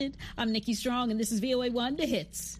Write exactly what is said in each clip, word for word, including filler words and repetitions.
I'm Nikki Strong, and this is V O A one, The Hits.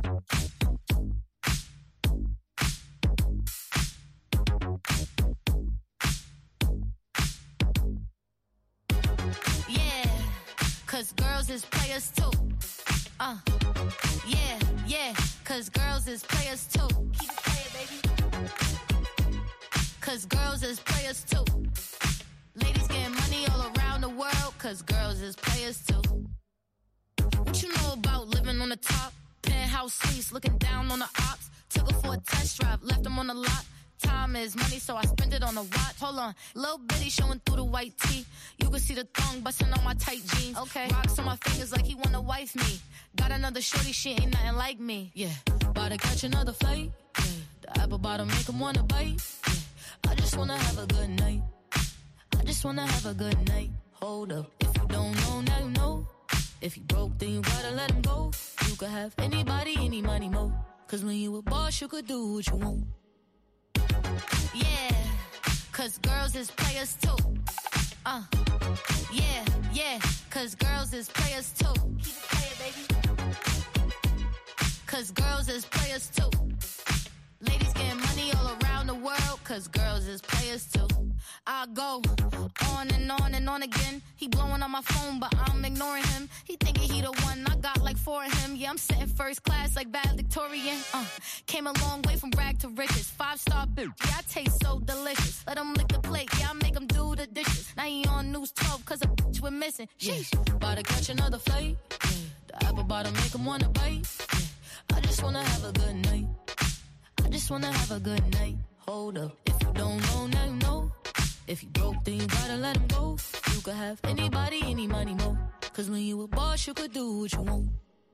Yeah, cause girls is players too. Uh, yeah, yeah, cause girls is players too. Keep it playing, baby. Cause girls is players too. Ladies getting money all around the world, cause girls is players too. What you know about living on the top? Penthouse suites, looking down on the ops. Took her for a test drive, left them on the lot. Time is money, so I spend it on a watch. Hold on, little bitty showing through the white tee. You can see the thong busting on my tight jeans. Okay, rocks on my fingers like he wanna wife me. Got another shorty, she ain't nothing like me. Yeah, about to catch another flight. Yeah, the apple bottom make him wanna bite. Yeah, I just wanna have a good night. I just wanna have a good night. Hold up, if you don't know, now you know. If you broke, then you gotta let him go. You could have anybody, any money, mo. Cause when you a boss, you could do what you want. Yeah, cause girls is players too. Uh, yeah, yeah, cause girls is players too. Keep it playing, baby. Cause girls is players too. Ladies getting money all around the world, cause girls is players too. I go on and on and on again. He blowing on my phone, but I'm ignoring him. He thinking he the one, I got like four of him. Yeah, I'm sitting first class like valedictorian. Uh, came a long way from rag to riches. Five star bitch, yeah, I taste so delicious. Let him lick the plate, yeah, I make him do the dishes. Now he on news twelve, cause a bitch we're missing. Sheesh, yeah. About to catch another flight. Yeah. The apple bottom make him wanna bite. Yeah. I just wanna have a good night. I just wanna have a good night. Hold up, if you don't know, now you know. If you broke, then you gotta let him go. You could have anybody, any money, mo. Cause when you a boss, you could do what you want.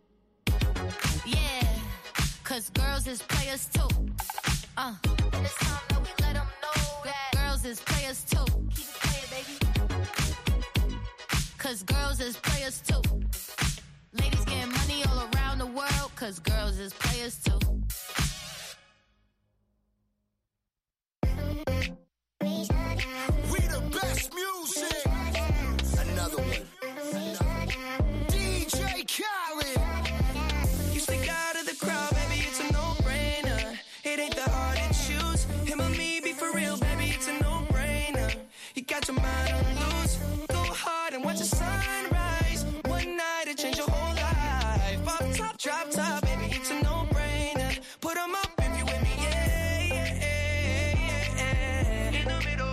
Yeah, cause girls is players too. Uh, and it's time that we let them know that girls is players too. Keep it playing, baby. Cause girls is players too. Ladies getting money all around the world, cause girls is players too. We the best music. Another one. D J Khaled. You stick out of the crowd, baby, it's a no-brainer. It ain't that hard to choose. Him or me, be for real, baby, it's a no-brainer. You got your mind on loose. Go hard and watch the sunrise. One night it change your whole life. Off top, drop top, baby, it's a no-brainer. Put 'em up if you with me, yeah, yeah, yeah, yeah, yeah. In the middle.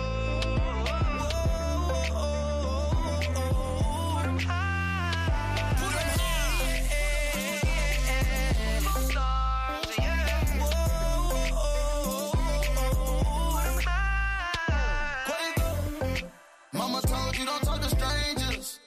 Mama told you don't talk to strangers.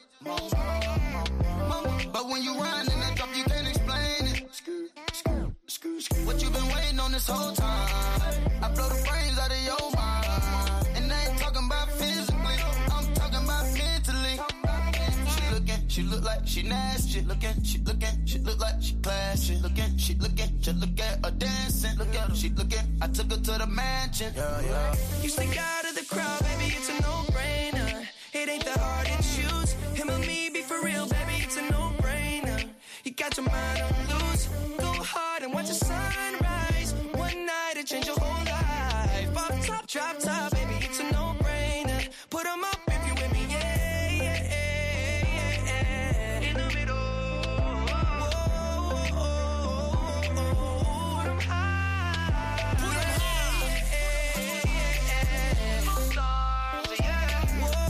But when you run in that drop, you can't explain it. What you been waiting on this whole time? I blow the brains out of your mind. And I ain't talking about physically, I'm talking about mentally. She looking, she look like she nasty. Looking, she looking, she look like she classy. Looking, she looking, just look at her dancing. Look at her, she looking, I took her to the mansion. Yeah, yeah. You stick out of the crowd, baby, it's a no-brainer. It ain't that hard to choose. Him or me, be for real, baby, it's a no-brainer. You got your mind on loose. Go hard and watch the sunrise. One night it change your whole life. Off top, drop top, baby, it's a no-brainer. Put 'em up if you with me, yeah, yeah, yeah, yeah. In the middle. Put 'em high. Put 'em high. Yeah, yeah, yeah. Stars, yeah.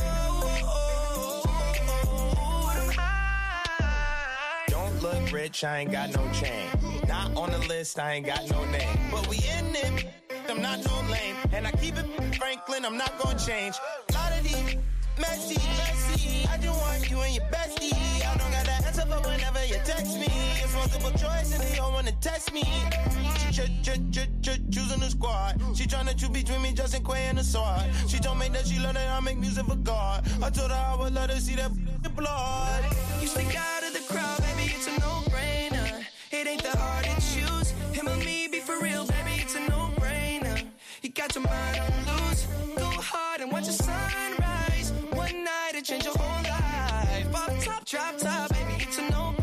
Put 'em high. Don't look rich, I ain't got no chain. Not on the list, I ain't got no name. But we in it, I'm not no lame. And I keep it Franklin, I'm not gonna change. Lot of these messy, messy. I just want you and your bestie. I don't got that answer for whenever you text me. It's multiple choice and they don't wanna test me. She ch ch ch ch choosing the squad. She tryna choose between me, Justin Quay and the sword. She told me that she love that I make music for God. I told her I would let her see that blood. You stick out of the crowd, baby, it's a no-brainer. It ain't that hard to choose. Him or me, be for real, baby, it's a no-brainer. You got your mind on loose. Go hard and watch the sunrise. One night it change your whole life. Off top, drop top, baby, it's a no-brainer.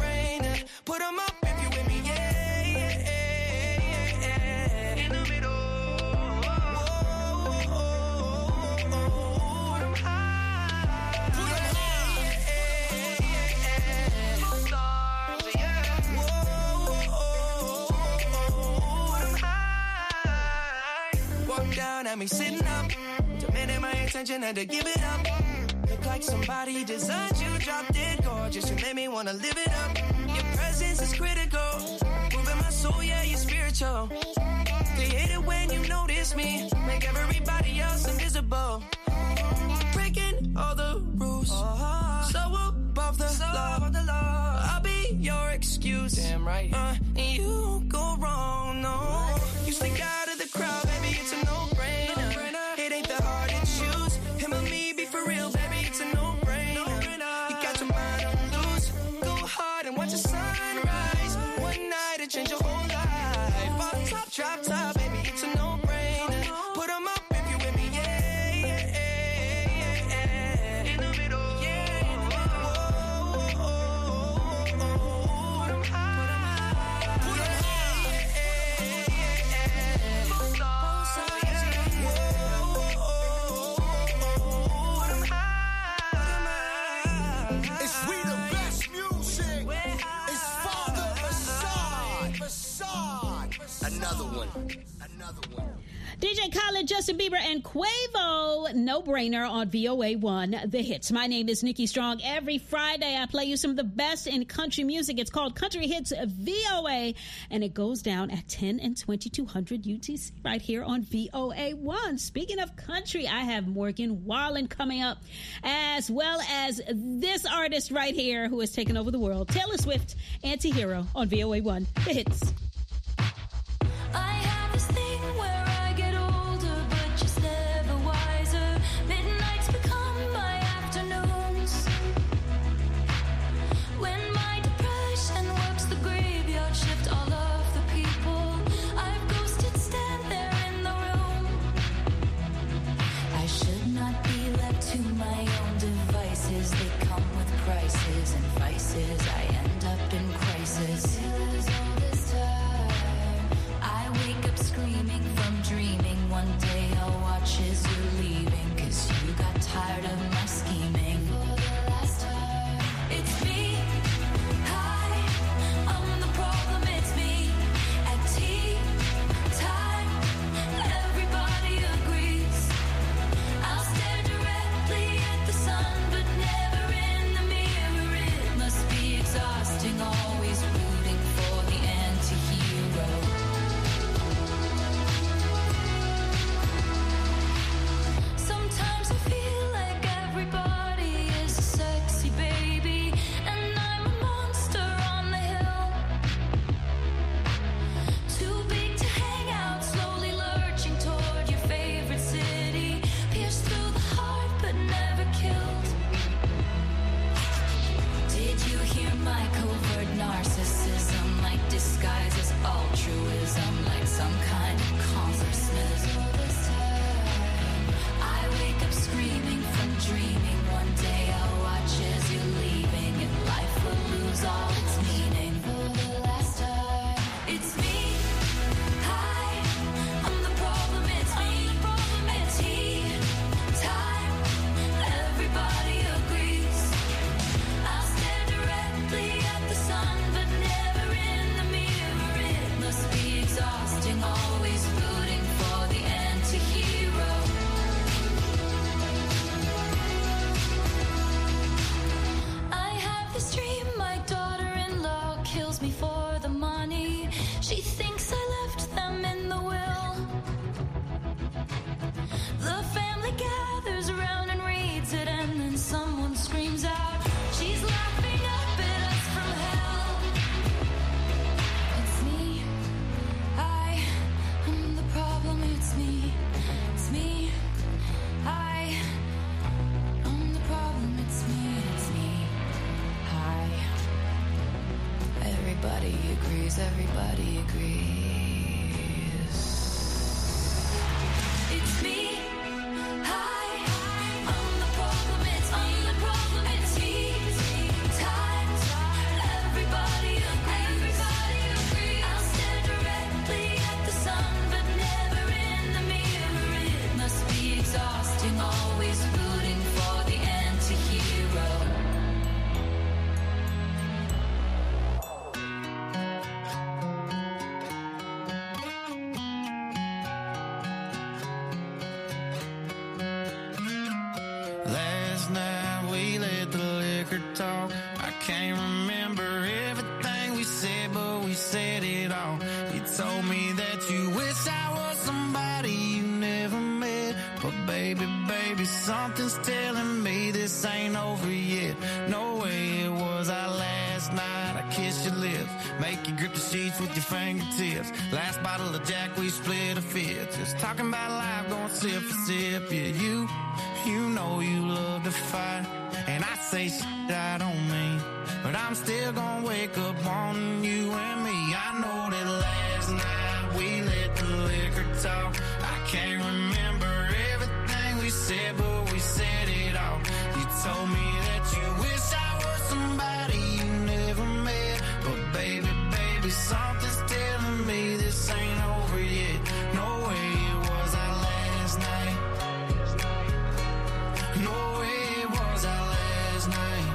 got me sitting up. Demanding my attention, had to give it up. Look like somebody designed you, drop dead gorgeous. You made me wanna live it up. Your presence is critical. Moving my soul, yeah, you're spiritual. Created when you notice me. Make everybody else invisible. Breaking all the rules. So above the law. I'll be your excuse. Damn right. Uh, and you won't go wrong, no. You stick out of the crowd, baby, it's a no-brainer. It ain't that hard to choose. Him or me, be for real, baby, it's a no-brainer. You got your mind on loose. Go hard and watch the sunrise. One night to change your whole life. Off top, drop top, baby, it's a no-brainer. Put 'em up if you with me, yeah, yeah, yeah, yeah. In the middle, yeah, in the middle. Whoa, oh, oh, oh. Put 'em high. Put 'em high. Yeah, yeah, yeah. Both sides, yeah. Whoa, oh, oh, oh. Put 'em high. It's we the best music. It's Father Facade. Facade. Another one. Another one. D J Khaled, Justin Bieber, and Quavo, No Brainer on V O A one, The Hits. My name is Nikki Strong. Every Friday, I play you some of the best in country music. It's called Country Hits V O A, and it goes down at ten and twenty-two hundred U T C right here on V O A one. Speaking of country, I have Morgan Wallen coming up, as well as this artist right here who has taken over the world, Taylor Swift, Anti-Hero on V O A one, The Hits. I have this thing where I get older, but just never wiser. Midnights become my afternoons. When my depression works the graveyard shift, all of the people I've ghosted stand there in the room. I should not be left to my own devices. They come with prices and vices. I end up in crisis. All this time I wake up screaming from dreaming. One day I'll watch as you're leaving, 'cause you got tired of my scheming. For the last time, it's me. Hi, I'm the problem, it's me. At tea time, everybody agrees. I'll stare directly at the sun, but never in the mirror. It must be exhausting, always rooting for the anti-hero. Sometimes I feel like everybody is a sexy baby, and I'm a monster on the hill. Too big to hang out, slowly lurching toward your favorite city. Pierced through the heart, but never killed. Did you hear my covert narcissism? Like disguise as altruism, like some kind of consciousness. All this time I wake up screaming from dreaming. One day I'll watch as you're leaving, and life will lose all its meaning. For the last time, it's me. Hi, I'm the problem, it's me. At tea time, everybody agrees. I'll stare directly at the sun, but never in the mirror. It must be exhausting, always rooting for the anti-hero. I have this dream, my daughter-in-law kills me for the money. She thinks I left them in the will. The family gathers around and reads it, and then someone screams out, she's laughing up at us from hell. It's me. I am the problem, it's me. It's me. I am the problem, it's me. It's me. Hi. Everybody agrees, everybody agrees. It's me. Hi. I'm the problem, it's me. I'm the problem, it's me. Time. Everybody agrees. Everybody agrees. I'll stare directly at the sun, but never in the mirror. It must be exhausting, always rooting for the anti-hero. told me that you wish I was somebody you never met. But baby, baby, something's telling me this ain't over yet. No way it was our last night. I kissed your lips, make you grip the sheets with your fingertips. Last bottle of Jack, we split a fifth. Just talking about life, going sip for sip. Yeah, you, you know you love to fight. And I say shit I don't mean, but I'm still gonna wake up wanting you and me. I know that last night we let the liquor talk. I can't remember everything we said, but we said it all. You told me that you wish I was somebody you never met. But baby, baby, something's telling me this ain't over yet. No way it was our last night. No way it was our last night.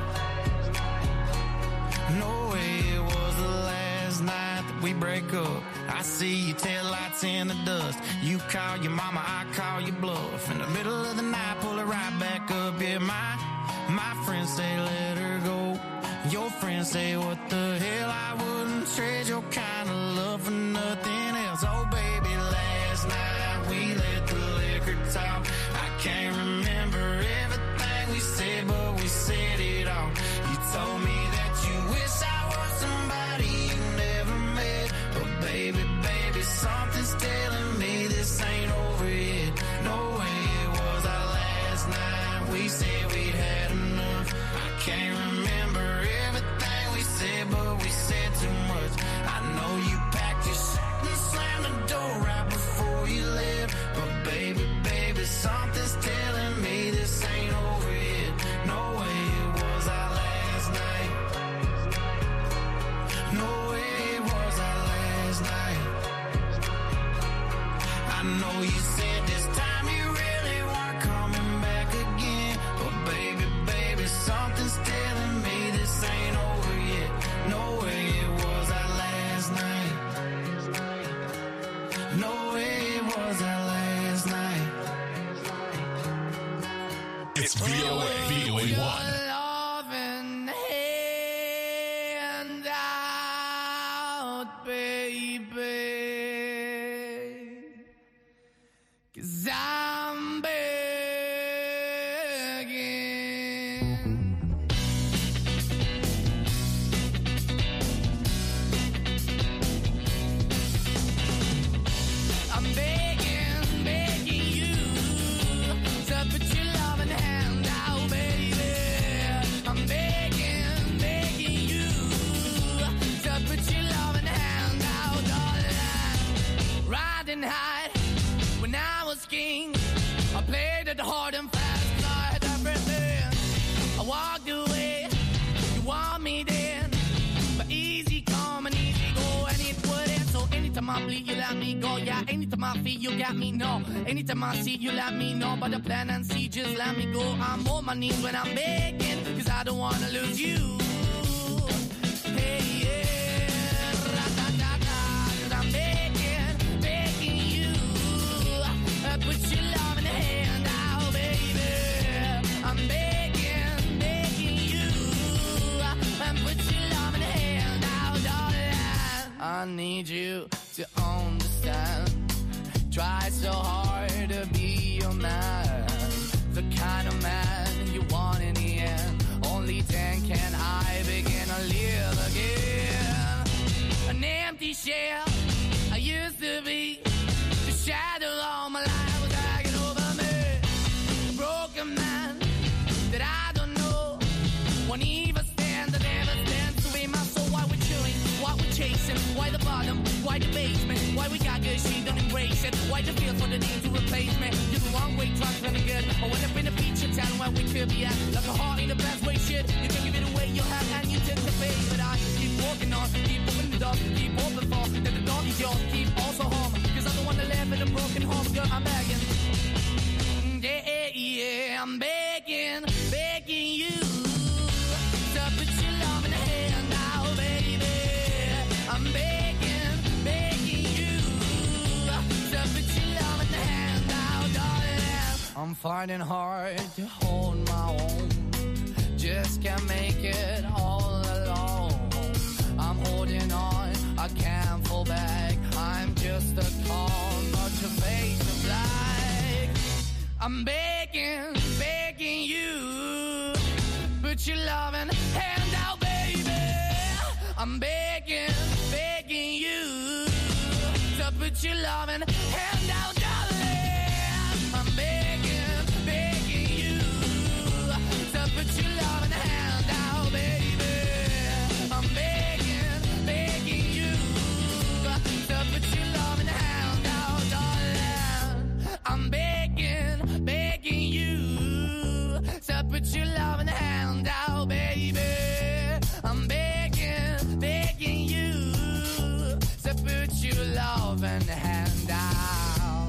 No way it was the last night that we break up. I see your taillights in the dust. You call your mama, I call your bluff. In the middle of the night, pull it right back up. Yeah, my, my friends say let her go. Your friends say what the hell, I wouldn't trade your kind of love for nothing else. Oh baby, last night we let the liquor talk. I can't remember everything we said, but we said it all. You told me that you wish I was somebody you never met. But baby, baby, something's telling me this ain't over yet. No way it was our last night. We said we'd had enough. I can't remember everything we said, but we said too much. I know you packed your shit and slammed the door right before you left. But baby, baby, something's telling me this ain't over yet. No way it was our last night. No way it was our last night. I know you said this time you really weren't coming back again. But baby, baby, something's telling me this ain't over yet. No way it was our last night. No way it was our last night. It's V O A, V O A one. Loving hand out, baby. 'Cause I'm begging. I'm begging, begging you to put your loving hand out, baby. I'm begging, begging you to put your loving hand out, darling. Riding high when I was king, I played it hard and fast, 'cause I had everything. I walked away, you want me then, but easy come and easy go, and it wouldn't. So anytime I bleed, you let me go. Yeah, anytime I feel, you got me, no. Anytime I see, you let me know. But the plan and see, just let me go. I'm on my knees when I'm begging, 'cause I don't wanna lose you. Hey, yeah, ra-da-da-da, 'cause I'm begging, begging you. Uh, put your love in the hand out, baby. I'm begging, begging you. Uh, and put your love in the hand out, darling. I need you to understand. Try so hard to be your man, the kind of man you want in the end. Only then can I begin to live again. An empty shell I used to be, the shadow all my life was hanging over me. A broken man that I don't know, won't even stand, I never stand to be my soul. Why we're chewing, why we're chasing, why the bottom, why the basement, why we got good, she don't embrace it, why the feel for the need to replace me. You're the wrong way, trying to be good. I went up in a feature town where we could be at, like a heart in the best way, shit. You can give it away, you have, and you take the bait. But I keep walking on, keep opening the door, keep open for, that the door is yours, keep also home. 'Cause I'm the one that live in a broken home, girl, I'm begging. Yeah, yeah, I'm begging, begging you to put your love in the hand now, baby. I'm begging, begging you to put your love in the hand now, darling. I'm finding hard to hold my own, just can't make it all alone. I'm holding on, I can't fall back, I'm I'm begging, begging you, put your loving hand out, baby. I'm begging, begging you to put your loving hand out, darling. I'm begging, begging you to put your loving hand out, baby. I'm begging, begging you to put your loving hand out, darling. I'm begging, begging you to put your loving hand out, baby. I'm begging, begging you to put your loving hand out.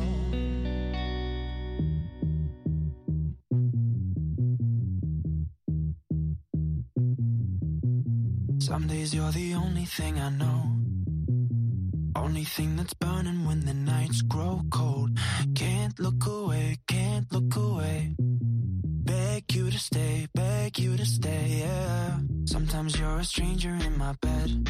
Some days you're the only thing I know, only thing that's burning when the nights grow cold. Can't look away, can't look away. Beg you to stay, beg you to stay, yeah. Sometimes you're a stranger in my bed.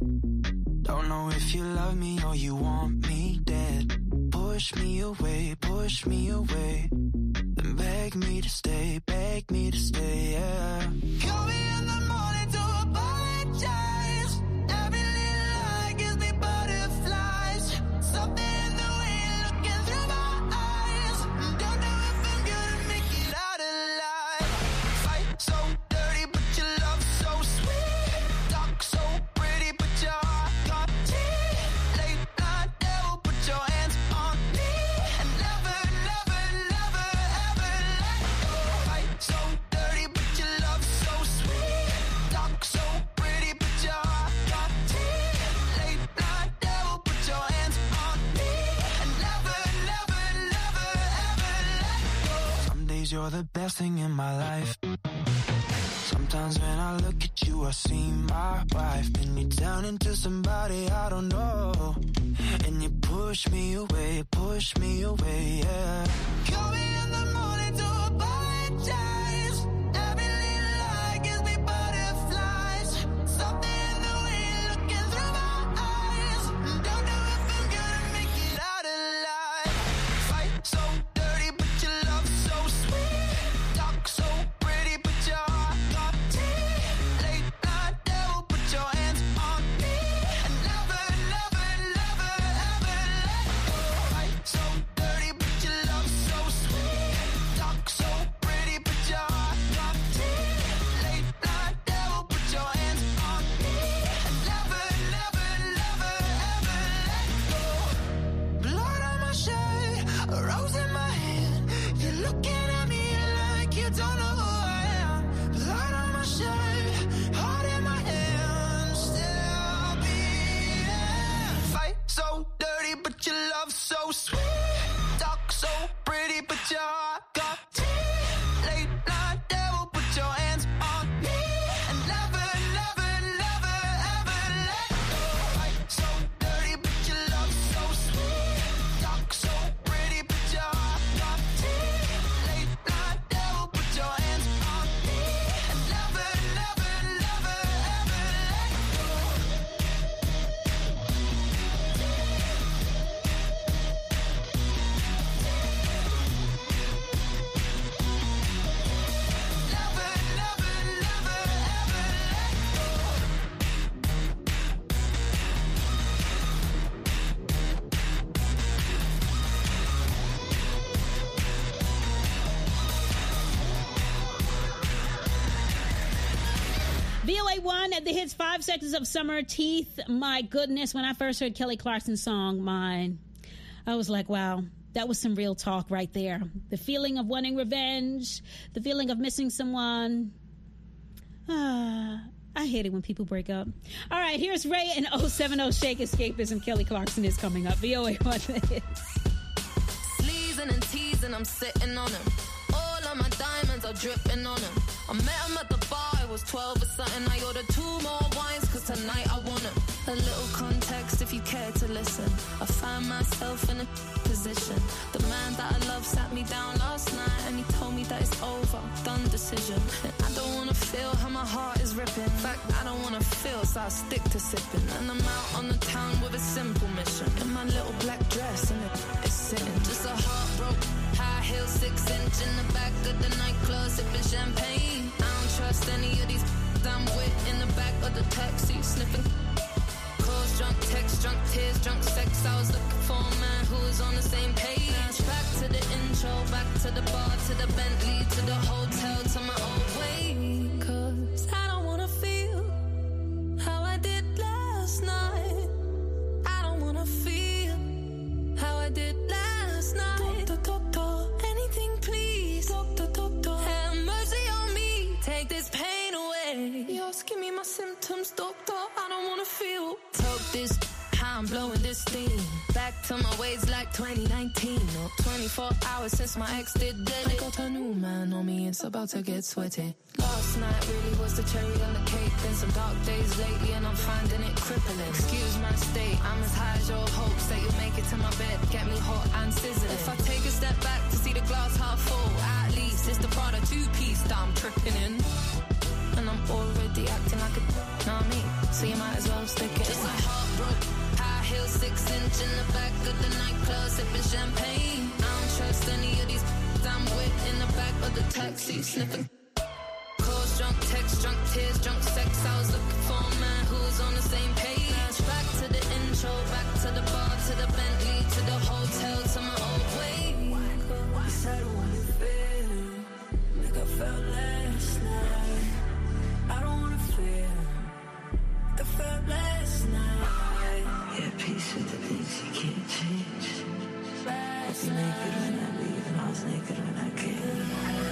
Don't know if you love me or you want me dead. Push me away, push me away. Then beg me to stay, beg me to stay, yeah. Call me in the morning to apologize. Every little lie gives me butterflies. Something in the way you're looking through my eyes. Don't know if I'm gonna make it out alive. Fight so dirty, but your love so sweet. Talk so pretty, but your heart got teeth. Late night devil, put your hands on me. And never, never, never, ever let go. Fight so dirty, but your love so sweet. Talk so pretty, but your heart got teeth. Late night devil, put your hands on me. And never, never, never, ever let go. Some days you're the best thing in my life. Sometimes when I look at you, I see my wife. And you turn into somebody I don't know. And you push me away, push me away, yeah. Call me in the morning to apologize. Every little lie gives me butterflies. Something in the way you're looking through my eyes. Don't know if I'm gonna make it out alive. Fight so dirty, but your love so sweet. Talk so pretty, but your heart got teeth. Late night devil, put your hands on me. And never, never, never, ever let go. Fight so dirty, but your love so sweet. Talk so pretty, but your heart got teeth. Late night devil, put your hands on me. And never, never, never, ever let go. Blood on my shirt, a rose in my hand. You're looking at me like you don't know who I am. Blood on my shirt, heart in my hand, still beating. Fight so dirty, but your love so sweet. Talk so pretty, but your heart got teeth. Late night devil, put your hands on me. And never, never, never, ever let go. Fight so dirty, but your love so sweet. Talk so pretty, but your heart got teeth. Late night devil, put your hands on me. And never, never, never, ever let go. Never, never, never, ever let go. V O A one at the hits, five seconds of summer, Teeth. My goodness, when I first heard Kelly Clarkson's song, mine, I was like, wow, that was some real talk right there. The feeling of wanting revenge, the feeling of missing someone. Ah, I hate it when people break up. All right, here's Ray and oh seven oh Shake Escapism. Kelly Clarkson is coming up. V O A one the hits. Sleazing and teasing, I'm sitting on him. All of my diamonds are dripping on him. I met him at the bar, it was twelve or something. I ordered two more wines, cause tonight I want him. A little context if you care to listen. I found myself in a position. The man that I love sat me down last night and he told me that it's over, done decision. And I don't wanna feel how my heart is ripping. In fact, I don't wanna feel, so I stick to sipping. And I'm out on the town with a simple mission. In my little black dress and it is sitting. Just a heartbroken, high heel, six inch in the back of the nightclub, sipping champagne. I don't trust any of these I'm with in the back of the taxi, sniffing calls, drunk texts, drunk tears, drunk sex. I was looking for a man who was on the same page. Back to the intro, back to the bar, to the Bentley, to the hotel, to my old way. Cause I don't wanna feel how I did last night. I don't wanna feel how I did last night. Doctor, doctor, anything please. Doctor, doctor, have mercy on me. Take this pain away. You're asking me my symptoms, doctor. I don't wanna feel. Talk this, how I'm blowing this steam. Back to my ways like twenty nineteen. Or twenty-four hours since my ex did dead. I got a new man on me, it's about to get sweaty. Last night really was the cherry on the cake. Been some dark days lately and I'm finding it crippling. Excuse my state, I'm as high as your hopes that you'll make it to my bed. Get me hot and sizzling. If I take a step back to see the glass half full, at least it's the Prada two-piece that I'm tripping in. And I'm already acting like a know what I mean? So you might as well stick it. Just my heart broke. High heel, six inch in the back of the nightclub, sipping champagne. I don't trust any of these I'm with in the back of the taxi, sniffing calls, drunk texts, drunk tears, drunk sex. I was looking for a man who was on the same page. Back to the intro, back to the bar, to the Bentley, to the hotel, to my old way. I said I wanna feel like I felt last night. I don't wanna feel like I felt last night. Yeah, peace with the things you can't change. I was naked when I leave and I was naked when I came.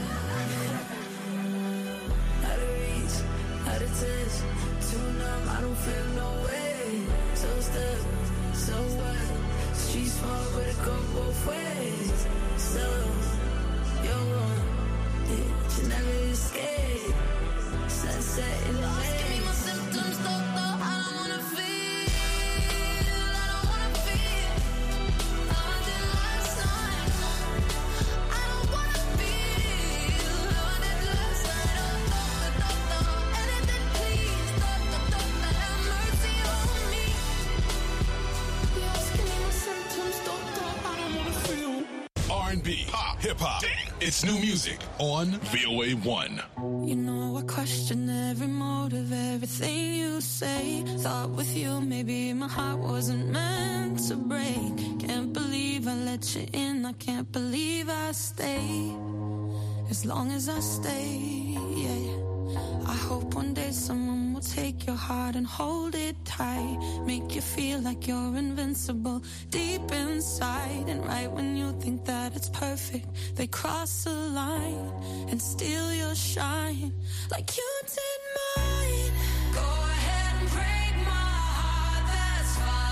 Out of reach, out of touch, too numb, I don't feel no way. So stuck, so what? Street small, but it go both ways. So, you're one, yeah, you never escape. Sunset in the Lost, give me lane. my symptoms, doctor. I don't wanna feel, I don't wanna feel how I did last night. I don't wanna feel how I did last night. Oh, doctor, doctor, anything please. Doctor, doctor, have mercy on me. You're asking me my symptoms, doctor. I don't wanna feel. R and B, pop, hip hop. It's new music on V O A one. You know I question every motive, everything you say. Thought with you maybe my heart wasn't meant to break. Can't believe I let you in, I can't believe I stay. As long as I stay, yeah. I hope one day someone will take your heart and hold it tight. Make you feel like you're invincible deep inside. And right when you think that it's perfect, they cross the line and steal your shine. Like you did mine. Go ahead and break my heart, that's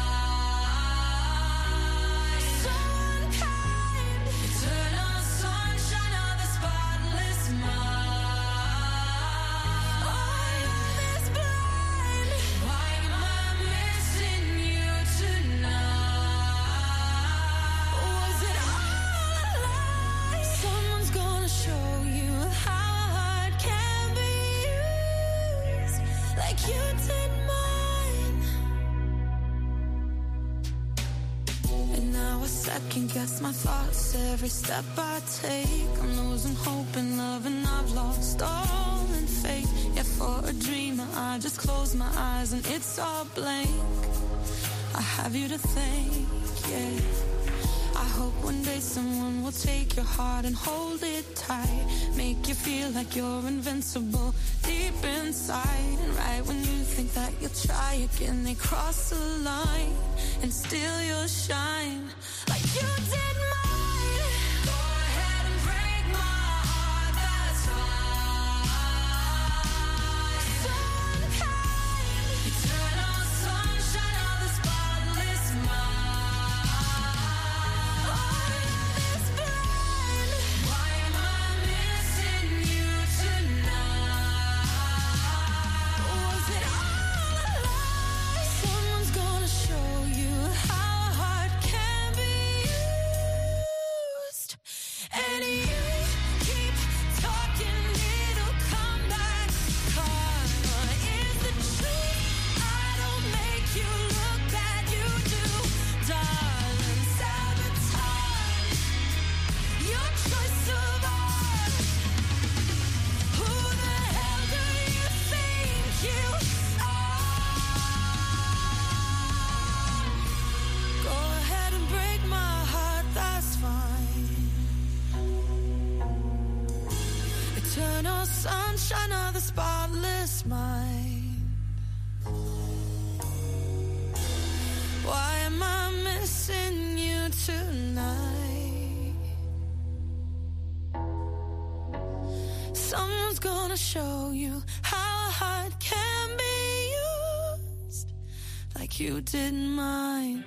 fine. So unkind. Eternal sunshine of the spotless mind. Oh, love is blind. Why am I missing you tonight? Was it all a lie? Someone's gonna show you how a heart can be used like you did mine. And now I second guess my thoughts every step I take. I'm losing hope in love and I've lost all in faith. Yeah, for a dreamer I just close my eyes and it's all blank. I have you to thank, yeah. I hope one day someone will take your heart and hold it tight. Make you feel like you're invincible deep inside. And right when you think that you'll try again, they cross the line and steal your shine. Like you did mine. Go ahead and break my heart, that's fine. So unkind. Eternal sunshine of the spotless mind. Oh, love is blind. Why am I missing you tonight? Was it all a lie? Someone's gonna show you how a heart can be used sunshine of the spotless mind. Why am I missing you tonight? Someone's gonna show you how a heart can be used like you did mine.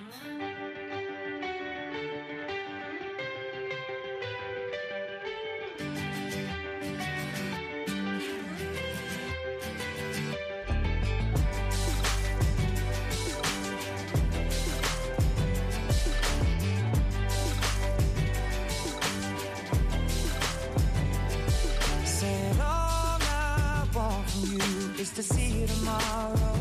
To see you tomorrow,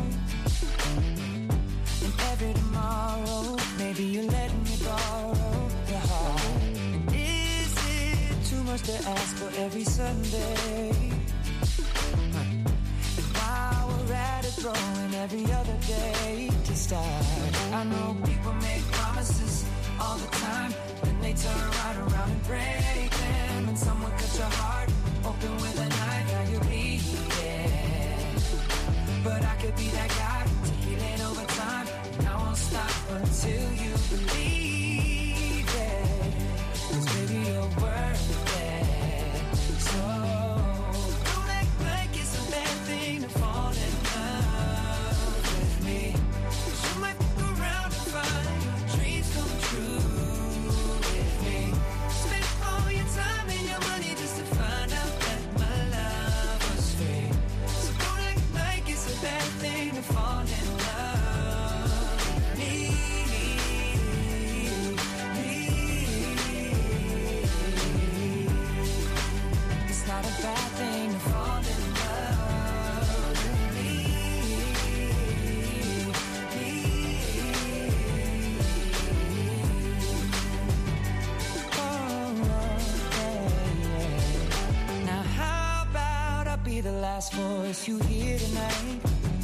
and every tomorrow, maybe you're letting me borrow your heart. And is it too much to ask for every Sunday? And while we're at it, throwing every other day to start. I know people make promises all the time, then they turn right around and break them. And someone cut your heart open with a knife, now you bleed. But I could be that guy to heal it over time, and I won't stop until you believe it. 'Cause baby, you're worth it. So don't act like it's a bad thing to fall in love with me. 'Cause you might look around and find your dreams come true with me. Spend all your time and your money just to find out that my love was free. So don't act like it's a bad thing to fall in love with me, me. It's not a bad thing to fall in love with me, me. Oh, yeah, yeah. Now how about I be the last voice you hear tonight?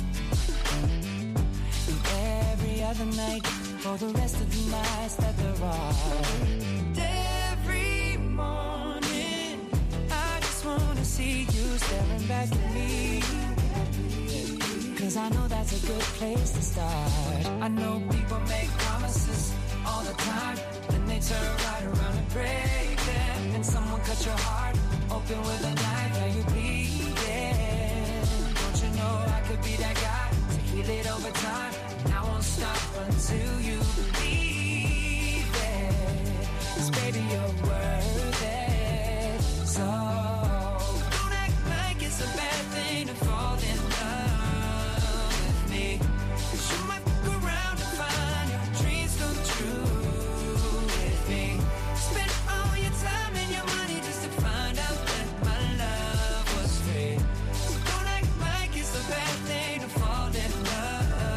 The night for the rest of the nights that there are. And every morning I just wanna see you staring back at me, 'cause I know that's a good place to start. I know people make promises all the time, then they turn right around and break them. And someone cut your heart open with a knife, now you bleeding. Don't you know I could be that guy to heal it over time? I won't stop until you believe it. 'Cause baby, you're worth it. So don't act like it's a bad thing to fall in love with me. 'Cause you might look around and find your dreams come true with me. Spend all your time and your money just to find out that my love was free. So don't act like it's a bad thing to fall in love.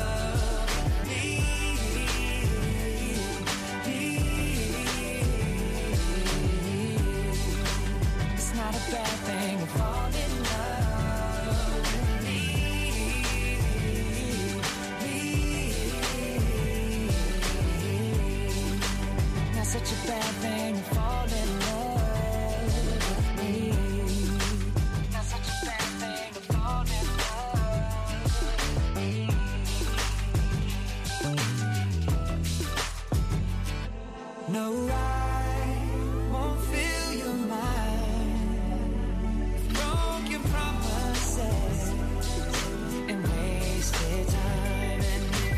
Not a bad thing to fall in love with me, me. Not such a bad thing to fall